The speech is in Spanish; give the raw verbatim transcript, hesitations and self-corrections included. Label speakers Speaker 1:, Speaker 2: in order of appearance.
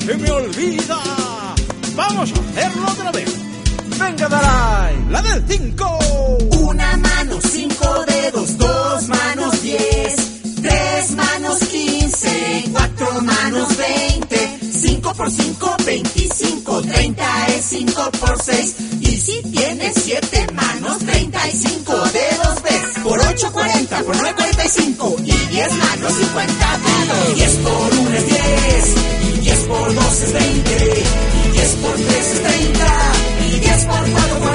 Speaker 1: se me olvida. Vamos a hacerlo otra vez. Venga, Dalai, la del cinco.
Speaker 2: Una mano, cinco dedos, dos manos, diez. Tres manos, quince. Cuatro manos, veinte. Cinco por cinco, veinticinco. Treinta es cinco por seis. Y si tienes siete manos, treinta y cinco dedos ves. Por ocho, cuarenta. Por nueve, cuarenta y cinco. Y diez manos, cincuenta dedos. Diez por uno es diez. Y diez por dos es veinte. Y diez por tres es treinta. Y diez por cuatro